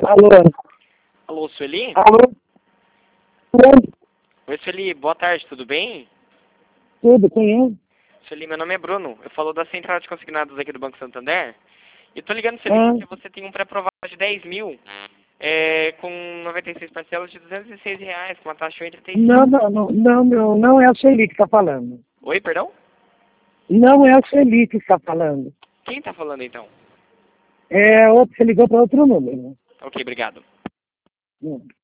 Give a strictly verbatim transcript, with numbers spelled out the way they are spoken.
Alô? Alô, Sueli? Alô? Oi, Oi, Sueli, boa tarde, tudo bem? tudo, quem é? Sueli, meu nome é Bruno, eu falo da Central de Consignados aqui do Banco Santander. E tô ligando, Sueli, Ah, porque você tem um pré-provado de dez mil, é, com noventa e seis parcelas de duzentos e seis reais, com uma taxa de oitenta e cinco. não, não, não, não, não, não é a Sueli que está falando. Oi, perdão? Não é a Sueli que está falando. Quem tá falando então? É outro, você ligou para outro número. Ok, obrigado. Hum.